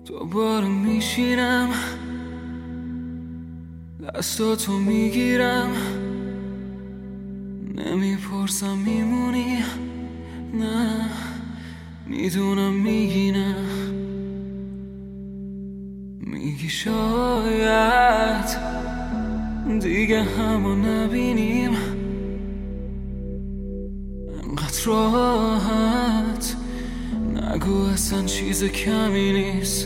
دوباره میشینم دستاتو میگیرم، نمیپرسم میمونی، نه میدونم میگی نه. میگی شاید دیگه همو نبینیم، انقدر راحت نگو اصلا چیز کمی نیست.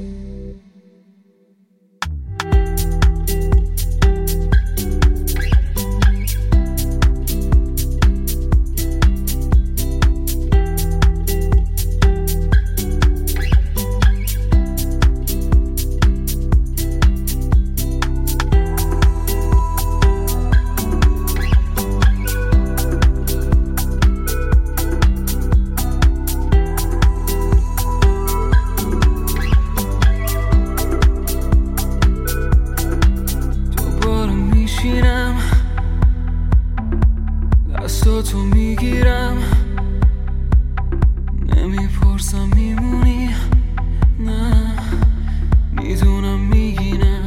دستاتو میگیرم، نمیپرسم میمونی، نه میدونم میگی نه.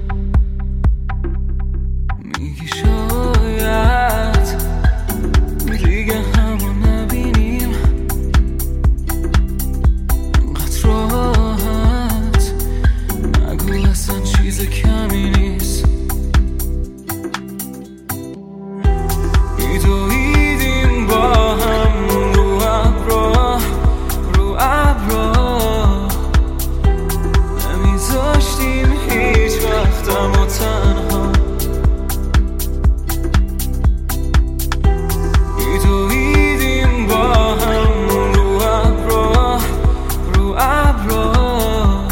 میگی شاید دیگه همو نبینیم، انقدر راحت نگو اصلا چیز کمی نیست. میدویدیم با هم رو ابرا، نمیذاشتیم هیچ وقتمو تنها. میدویدیم با هم رو ابرا،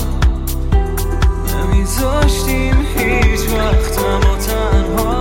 نمیذاشتیم هیچ وقتمو تنها.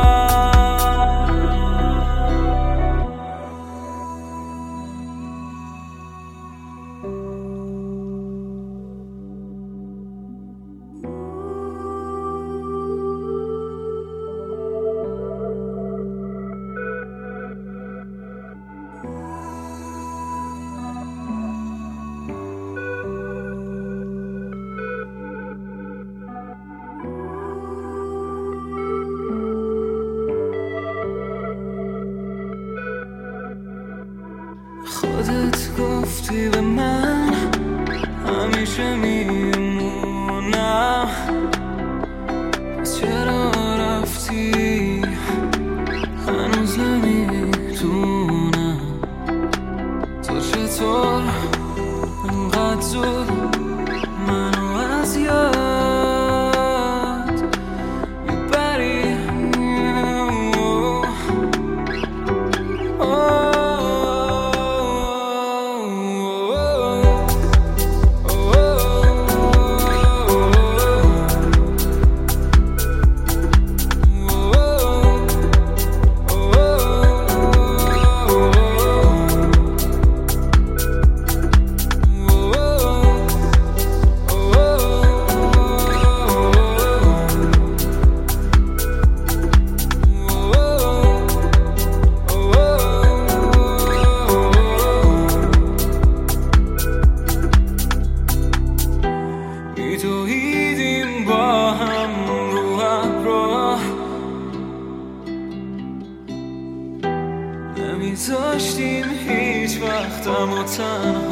خودت گفتی به من همیشه میمونم، پس چرا رفتی؟ هنوز نمیتونم. تو چطور انقدر زود منو از یاد میبری؟ میدویدیم با هم رو ابرا، نمیذاشتیم هیچ وقتمو تنها.